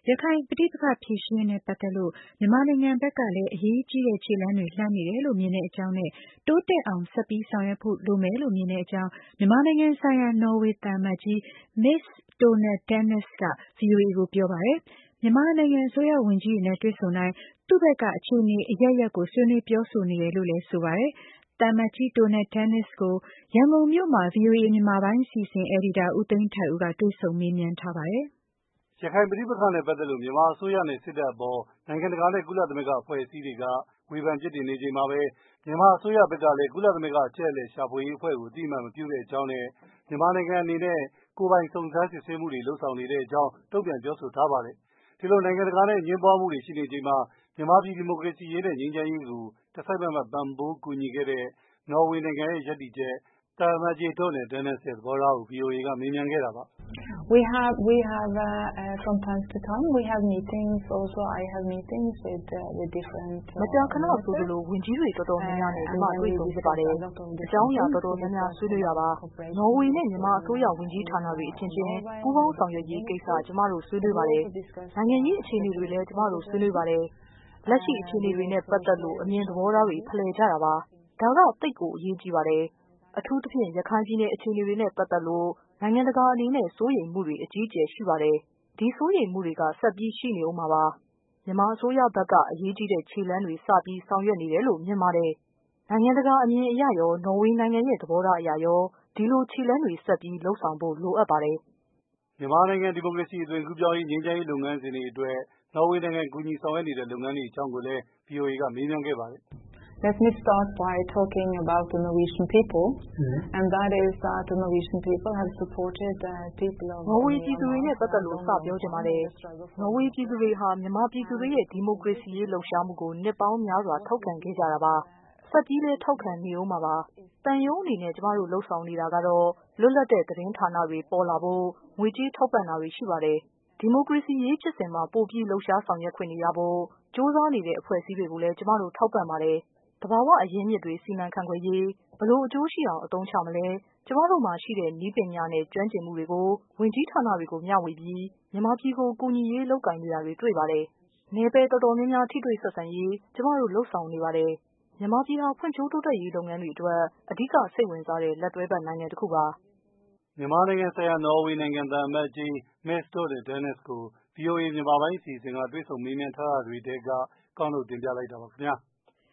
ရခိုင်ပဋိပက္ခဖြေရှင်းရေးနဲ့ပတ်သက်လို့မြန်မာနိုင်ငံဘက်ကလည်းအရေးကြီးတဲ့ခြေလှမ်းတွေလှမ်းနေတယ်လို့မြင်တဲ့အကြောင်းနဲ့တိုးတက်အောင်ဆက်ပြီးဆောင်ရွက်ဖို့လိုမယ်လို့မြင်တဲ့အကြောင်းမြန်မာနိုင်ငံဆိုင်ရာနော်ဝေသံအမတ်ကြီး Ms. Tonja Tannes က VOA ကိုပြောပါတယ်။ မြန်မာနိုင်ငံအစိုးရဝန်ကြီးတွေနဲ့တွေ့ဆုံတိုင်းသူ့ဘက်ကအခြေအနေအရပ်ရပ်ကိုဆွေးနွေးပြောဆိုနေတယ်လို့လည်းဆိုပါတယ်။ သံအမတ်ကြီး Tonja Tannes ကိုရန်ကုန်မြို့မှာ VOA မြန်မာပိုင်းအစီအစဉ်အယ်ဒီတာဦးသိန်းထိုက်ဦးကတွေ့ဆုံမေးမြန်းထားပါတယ်။ ရခိုင်ပဋိပက္ခနဲ့ပတ်သက်လို့မြန်မာအစိုးရနဲ့စစ်တပ်အပေါ်နိုင်ငံတကာနဲ့ကုလသမဂ္ဂအဖွဲ့အစည်းတွေကဝေဖန်ပြစ်တင်နေချိန်မှာပဲမြန်မာအစိုးရဘက်ကလည်းကုလသမဂ္ဂအချက်အလက်ရှာဖွေရေးအဖွဲ့ကိုအသိအမှတ်မပြုတဲ့အကြောင်းနဲ့မြန်မာနိုင်ငံအနေနဲ့ကိုယ်ပိုင်စုံစမ်းစစ်ဆေးမှုတွေလုပ်ဆောင်နေတဲ့အကြောင်းတုံ့ပြန်ပြောဆိုထားပါတယ်။ ဒီလိုနိုင်ငံတကာနဲ့အငြင်းပွားမှုတွေရှိနေချိန်မှာမြန်မာပြည်ဒီမိုကရေစီရေးနဲ့ငြိမ်းချမ်းရေးကိုတစိုက်မတ်မတ်ပံ့ပိုးကူညီခဲ့တဲ့နော်ဝေနိုင်ငံရဲ့ရပ်တည်ချက်သံအမတ်ကြီး Tonja Tannes ရဲ့သဘောထားကို VOA ကမေးမြန်းခဲ့တာပါ။ From time to time we have meetings also I have meetings with different မကြာခဏဆိုသလိုဝန်ကြီးတွေတော်တော်များများနဲ့ကျွန်မတွေ့ဆုံဖြစ်ပါတယ်။အကြောင်းအရာတော်တော်များများဆွေးနွေးတာပါ။နော်ဝေနဲ့မြန်မာအစိုးရဝန်ကြီးဌာနတွေအချင်းချင်းပူးပေါင်းဆောင်ရွက်ရေးကိစ္စကျွန်မတို့ဆွေးနွေးပါတယ်။နိုင်ငံရေးအခြေအနေတွေလည်းကျွန်မတို့ဆွေးနွေးပါတယ်။လက်ရှိအခြေအနေတွေနဲ့ပတ်သက်လို့အမြင်သဘောထားတွေဖလှယ်ကြတာပါ။ဒါကသိပ်ကိုအရေးကြီးပါတယ်။အထူးသဖြင့်ရခိုင်ပြည်နယ်အခြေအနေတွေနဲ့ပတ်သက်လို့နိုင်ငံတကာအနေနဲ့စိုးရိမ်မှုတွေအကြီးအကျယ်ရှိပါတယ်။ဒီစိုးရိမ်မှုတွေကဆက်ပြီးရှိနေဦးမှာပါ။မြန်မာအစိုးရဘက်ကအရေးကြီးတဲ့ခြေလှမ်းတွေစပြီးဆောင်ရွက်နေတယ်လို့မြင်ပါတယ်။နိုင်ငံတကာအမြင်အရရောနော်ဝေနိုင်ငံရဲ့သဘောထားအရရောဒီလိုခြေလှမ်းတွေဆက်ပြီးလုပ်ဆောင်ဖို့လိုအပ်ပါတယ်။မြန်မာနိုင်ငံဒီမိုကရေစီအသွင်ကူးပြောင်းရေးငြိမ်းချမ်းရေးလုပ်ငန်းစဉ်တွေအတွက်နော်ဝေနိုင်ငံကူညီဆောင်ရွက်နေတဲ့လုပ်ငန်းတွေအကြောင်းကိုလည်း VOA ကမေးမြန်းခဲ့ပါတယ်။ Let me start by talking about the Norwegian people and that is that the Norwegian people have supported the people of နော်ဝေပြည်သူတွေနဲ့ပတ်သက်လို့စပြောချင်ပါတယ်။နော်ဝေပြည်သူတွေဟာမြန်မာပြည်သူတွေရဲ့ဒီမိုကရေစီရေးလှုပ်ရှားမှုကိုနှစ်ပေါင်းများစွာထောက်ခံခဲ့ကြတာပါ။ဆက်ပြီးလည်းထောက်ခံနေဦးမှာပါ။သံရုံးအနေနဲ့ကျမတို့လှုပ်ဆောင်နေတာကတော့လွတ်လပ်တဲ့သတင်းဌာနတွေပေါ်လာဖို့ငွေကြေးထောက်ပံ့တာတွေရှိပါတယ်။ဒီမိုကရေစီရေးဖြစ်စဉ်မှာပိုပြီးလှုပ်ရှားဆောင်ရွက်ခွင့်ရဖို့ကြိုးစားနေတဲ့အဖွဲ့အစည်းတွေကိုလည်းကျမတို့ထောက်ပံ့ပါတယ်။သဘာဝအရင်းမြစ်တွေစီမံခန့်ခွဲရေးဘယ်လိုအကျိုးရှိအောင်အသုံးချမလဲကျမတို့မှာရှိတဲ့နည်းပညာနဲ့ကျွမ်းကျင်မှုတွေကိုဝန်ကြီးဌာနတွေကိုမျှဝေပြီးမြန်မာပြည်ကိုကူညီရေးလုပ်ကိုင်နေတာတွေတွေ့ပါတယ်။နယ်ပယ်တော်တော်များများထိတွေ့ဆက်ဆံရေးကျမတို့လုပ်ဆောင်နေပါတယ်။မြန်မာပြည်ဟာဖွံ့ဖြိုးတိုးတက်ရေးလုပ်ငန်းတွေအတွက်အဓိကစိတ်ဝင်စားတဲ့လက်တွဲဘက်နိုင်ငံတစ်ခုပါ။မြန်မာနိုင်ငံဆိုင်ရာနော်ဝေနိုင်ငံသံအမတ်ကြီး Ms. Tonja Tannes ကို VOA မြန်မာပိုင်းအစီအစဉ်ကတွေ့ဆုံမေးမြန်းထားတာတွေထဲကကောက်နှုတ်တင်ပြလိုက်တာပါခင်ဗျာ။